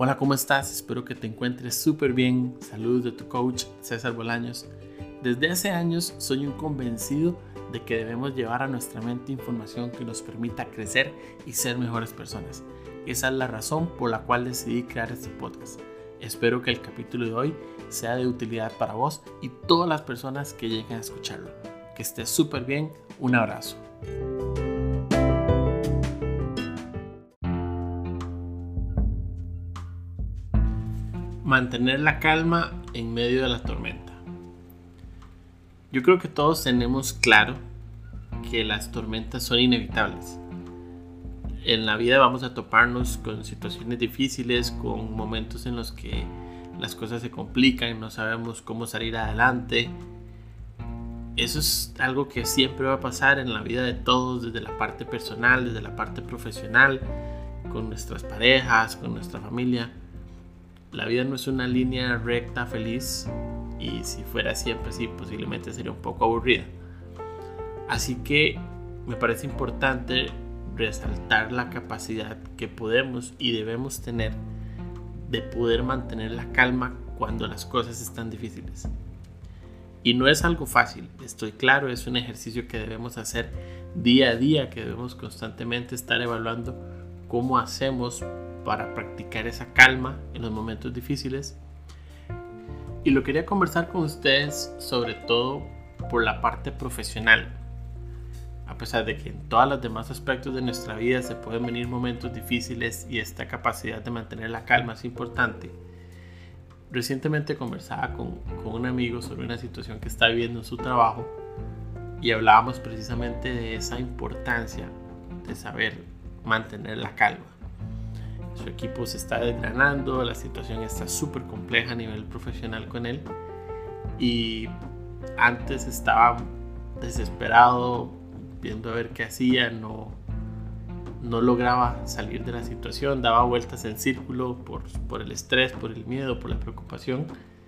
Hola, ¿cómo estás? Espero que te encuentres súper bien. Saludos de tu coach César Bolaños. Desde hace años soy un convencido de que debemos llevar a nuestra mente información que nos permita crecer y ser mejores personas. Esa es la razón por la cual decidí crear este podcast. Espero que el capítulo de hoy sea de utilidad para vos y todas las personas que lleguen a escucharlo. Que estés súper bien. Un abrazo. Mantener la calma en medio de la tormenta. Yo creo que todos tenemos claro que las tormentas son inevitables. En la vida vamos a toparnos con situaciones difíciles, con momentos en los que las cosas se complican, no sabemos cómo salir adelante. Eso es algo que siempre va a pasar en la vida de todos, desde la parte personal, desde la parte profesional, con nuestras parejas, con nuestra familia. La vida no es una línea recta feliz y si fuera siempre así posiblemente sería un poco aburrida. Así que me parece importante resaltar la capacidad que podemos y debemos tener de poder mantener la calma cuando las cosas están difíciles. Y no es algo fácil, estoy claro, es un ejercicio que debemos hacer día a día, que debemos constantemente estar evaluando cómo hacemos para practicar esa calma en los momentos difíciles. Y lo quería conversar con ustedes sobre todo por la parte profesional. A pesar de que en todos los demás aspectos de nuestra vida se pueden venir momentos difíciles y esta capacidad de mantener la calma es importante. Recientemente conversaba con un amigo sobre una situación que está viviendo en su trabajo y hablábamos precisamente de esa importancia de saber mantener la calma. Su equipo se está desgranando, la situación está súper compleja a nivel profesional con él y antes estaba desesperado viendo a ver qué hacía, no lograba salir de la situación, daba vueltas en círculo por el estrés, por el miedo, por la preocupación.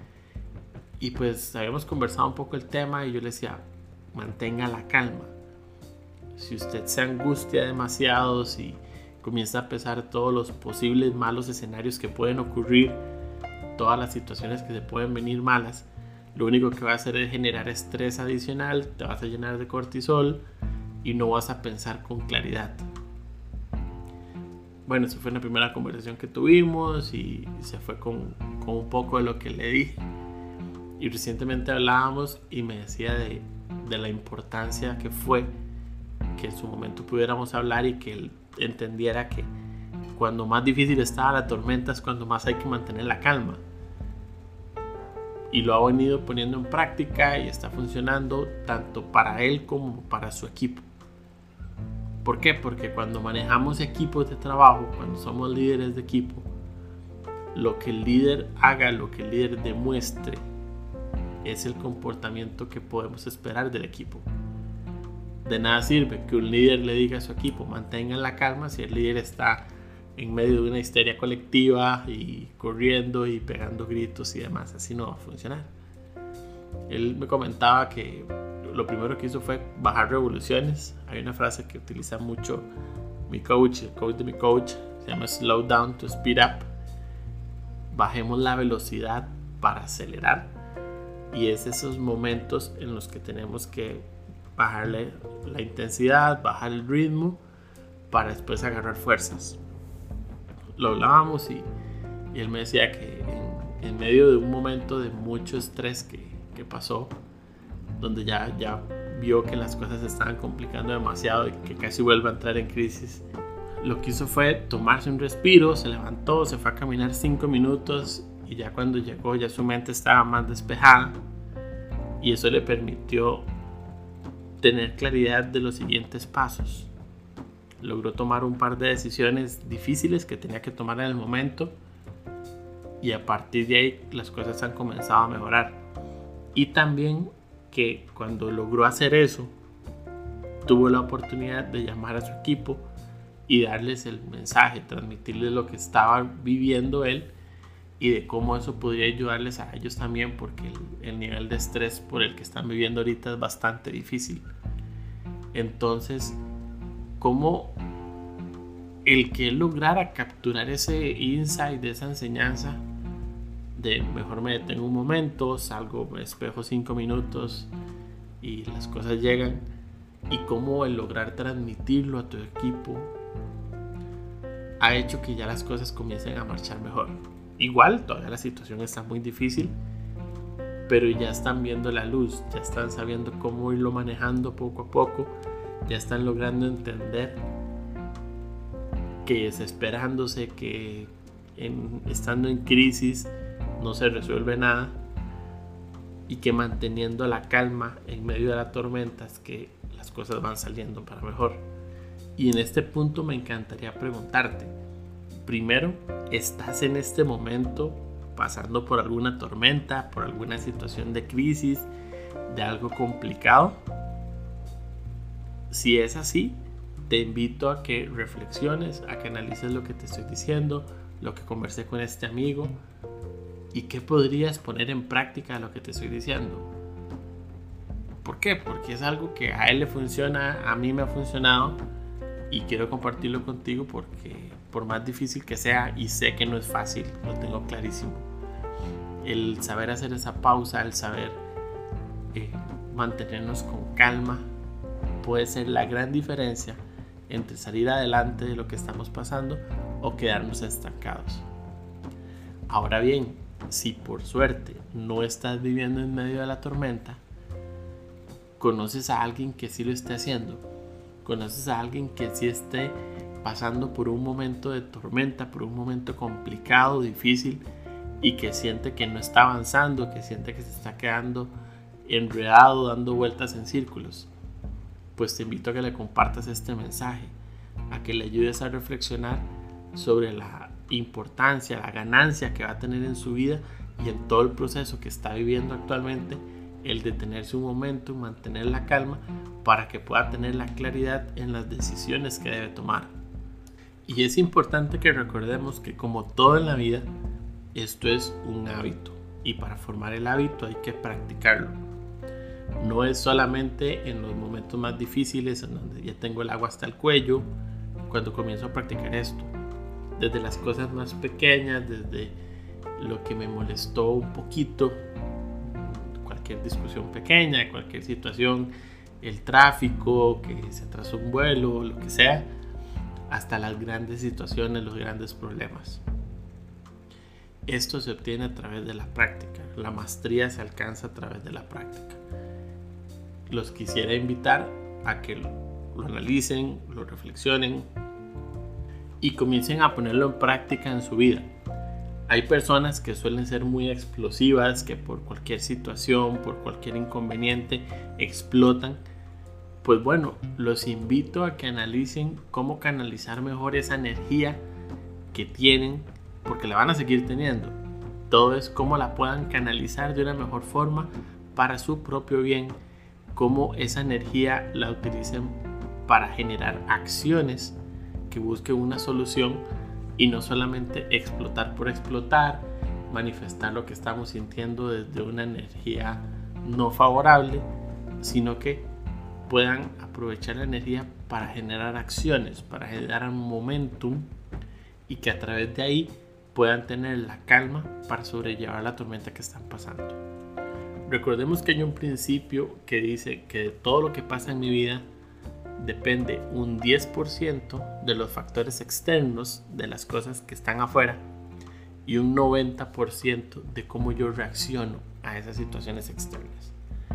Y pues habíamos conversado un poco el tema y yo le decía, mantenga la calma. Si usted se angustia demasiado, si comienza a pensar todos los posibles malos escenarios que pueden ocurrir, todas las situaciones que se pueden venir malas, lo único que va a hacer es generar estrés adicional, te vas a llenar de cortisol y no vas a pensar con claridad. Bueno, esa fue una primera conversación que tuvimos y se fue con un poco de lo que le dije. Y recientemente hablábamos y me decía de la importancia que fue que en su momento pudiéramos hablar y que él entendiera que cuando más difícil estaba la tormenta es cuando más hay que mantener la calma. Y lo ha venido poniendo en práctica y está funcionando tanto para él como para su equipo. ¿Por qué? Porque cuando manejamos equipos de trabajo, cuando somos líderes de equipo, lo que el líder haga, lo que el líder demuestre, es el comportamiento que podemos esperar del equipo. De nada sirve que un líder le diga a su equipo mantengan la calma si el líder está en medio de una histeria colectiva y corriendo y pegando gritos y demás. Así no va a funcionar. Él me comentaba que lo primero que hizo fue bajar revoluciones. Hay una frase que utiliza mucho mi coach, el coach de mi coach, se llama slow down to speed up. Bajemos la velocidad para acelerar. Y es esos momentos en los que tenemos que bajarle la intensidad, bajar el ritmo para después agarrar fuerzas. Lo hablábamos y él me decía que en medio de un momento de mucho estrés que pasó, donde ya vio que las cosas se estaban complicando demasiado y que casi vuelve a entrar en crisis, lo que hizo fue tomarse un respiro, se levantó, se fue a caminar 5 minutos y ya cuando llegó ya su mente estaba más despejada y eso le permitió tener claridad de los siguientes pasos. Logró tomar un par de decisiones difíciles que tenía que tomar en el momento y a partir de ahí las cosas han comenzado a mejorar. Y también que cuando logró hacer eso, tuvo la oportunidad de llamar a su equipo y darles el mensaje, transmitirles lo que estaba viviendo él y de cómo eso podría ayudarles a ellos también, porque el nivel de estrés por el que están viviendo ahorita es bastante difícil. Entonces, ¿cómo el que lograra capturar ese insight, de esa enseñanza, de mejor me detengo un momento, salgo, me espejo 5 minutos y las cosas llegan, y cómo el lograr transmitirlo a tu equipo ha hecho que ya las cosas comiencen a marchar mejor. Igual todavía la situación está muy difícil, pero ya están viendo la luz, ya están sabiendo cómo irlo manejando poco a poco, ya están logrando entender que desesperándose, que estando en crisis no se resuelve nada, y que manteniendo la calma en medio de la tormenta es que las cosas van saliendo para mejor. Y en este punto me encantaría preguntarte, primero, ¿estás en este momento pasando por alguna tormenta, por alguna situación de crisis, de algo complicado? Si es así, te invito a que reflexiones, a que analices lo que te estoy diciendo, lo que conversé con este amigo, y qué podrías poner en práctica lo que te estoy diciendo. ¿Por qué? Porque es algo que a él le funciona, a mí me ha funcionado, y quiero compartirlo contigo porque por más difícil que sea, y sé que no es fácil, lo tengo clarísimo, el saber hacer esa pausa, el saber mantenernos con calma, puede ser la gran diferencia entre salir adelante de lo que estamos pasando o quedarnos estancados. Ahora bien, si por suerte no estás viviendo en medio de la tormenta, conoces a alguien que sí lo esté haciendo, conoces a alguien que sí esté pasando por un momento de tormenta, por un momento complicado, difícil, y que siente que no está avanzando, que siente que se está quedando enredado, dando vueltas en círculos, pues te invito a que le compartas este mensaje, a que le ayudes a reflexionar sobre la importancia, la ganancia que va a tener en su vida y en todo el proceso que está viviendo actualmente, el detenerse un momento, mantener la calma para que pueda tener la claridad en las decisiones que debe tomar. Y es importante que recordemos que, como todo en la vida, esto es un hábito, y para formar el hábito hay que practicarlo. No es solamente en los momentos más difíciles, en donde ya tengo el agua hasta el cuello, cuando comienzo a practicar esto. Desde las cosas más pequeñas, desde lo que me molestó un poquito, cualquier discusión pequeña, cualquier situación, el tráfico, que se atrasó un vuelo, lo que sea, hasta las grandes situaciones, los grandes problemas. Esto se obtiene a través de la práctica. La maestría se alcanza a través de la práctica. Los quisiera invitar a que lo analicen, lo reflexionen y comiencen a ponerlo en práctica en su vida. Hay personas que suelen ser muy explosivas, que por cualquier situación, por cualquier inconveniente, explotan. Pues bueno, los invito a que analicen cómo canalizar mejor esa energía que tienen, porque la van a seguir teniendo. Todo es cómo la puedan canalizar de una mejor forma para su propio bien, cómo esa energía la utilicen para generar acciones que busquen una solución y no solamente explotar por explotar, manifestar lo que estamos sintiendo desde una energía no favorable, sino que puedan aprovechar la energía para generar acciones, para generar un momentum, y que a través de ahí puedan tener la calma para sobrellevar la tormenta que están pasando. Recordemos que hay un principio que dice que de todo lo que pasa en mi vida depende un 10% de los factores externos, de las cosas que están afuera, y un 90% de cómo yo reacciono a esas situaciones externas.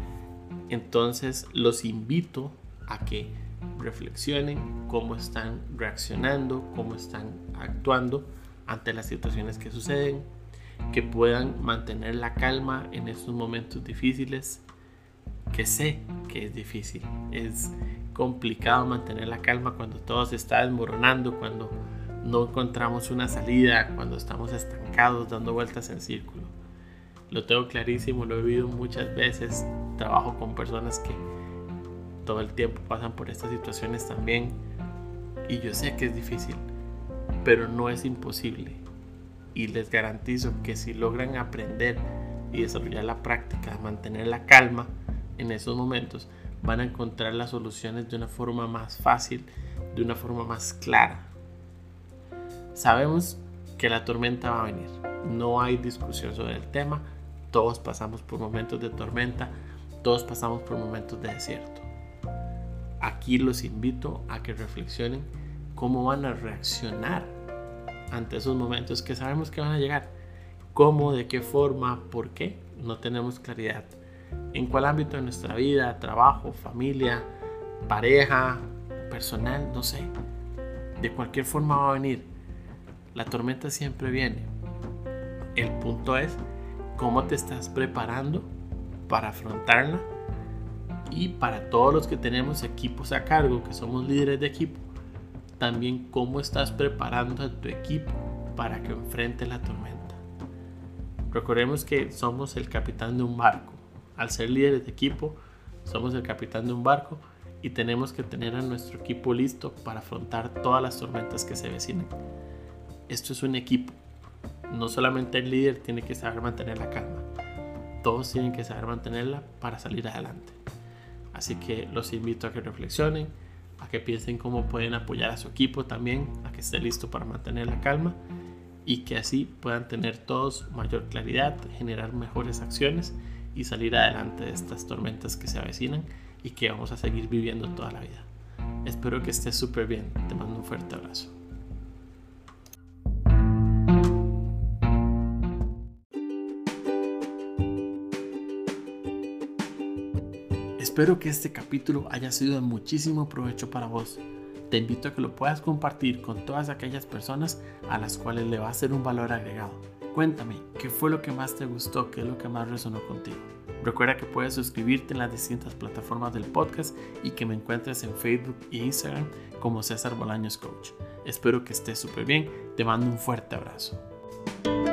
Entonces los invito a que reflexionen cómo están reaccionando, cómo están actuando ante las situaciones que suceden, que puedan mantener la calma en estos momentos difíciles, que sé que es difícil, es complicado mantener la calma cuando todo se está desmoronando, cuando no encontramos una salida, cuando estamos estancados dando vueltas en círculo. Lo tengo clarísimo, lo he vivido muchas veces, trabajo con personas que todo el tiempo pasan por estas situaciones también, y yo sé que es difícil, pero no es imposible, y les garantizo que si logran aprender y desarrollar la práctica de mantener la calma en esos momentos, van a encontrar las soluciones de una forma más fácil, de una forma más clara. Sabemos que la tormenta va a venir. No hay discusión sobre el tema. Todos pasamos por momentos de tormenta. Todos pasamos por momentos de desierto. Aquí los invito a que reflexionen cómo van a reaccionar ante esos momentos que sabemos que van a llegar. ¿Cómo? ¿De qué forma? ¿Por qué? No tenemos claridad. ¿En cuál ámbito de nuestra vida? Trabajo, familia, pareja, personal, no sé. De cualquier forma va a venir. La tormenta siempre viene. El punto es cómo te estás preparando para afrontarla, y para todos los que tenemos equipos a cargo, que somos líderes de equipo, también cómo estás preparando a tu equipo para que enfrente la tormenta. Recordemos que somos el capitán de un barco. Al ser líderes de equipo, somos el capitán de un barco y tenemos que tener a nuestro equipo listo para afrontar todas las tormentas que se avecinan. Esto es un equipo. No solamente el líder tiene que saber mantener la calma. Todos tienen que saber mantenerla para salir adelante. Así que los invito a que reflexionen, a que piensen cómo pueden apoyar a su equipo también, a que esté listo para mantener la calma y que así puedan tener todos mayor claridad, generar mejores acciones y salir adelante de estas tormentas que se avecinan y que vamos a seguir viviendo toda la vida. Espero que estés súper bien. Te mando un fuerte abrazo. Espero que este capítulo haya sido de muchísimo provecho para vos. Te invito a que lo puedas compartir con todas aquellas personas a las cuales le va a ser un valor agregado. Cuéntame, ¿qué fue lo que más te gustó? ¿Qué es lo que más resonó contigo? Recuerda que puedes suscribirte en las distintas plataformas del podcast y que me encuentres en Facebook e Instagram como César Bolaños Coach. Espero que estés súper bien. Te mando un fuerte abrazo.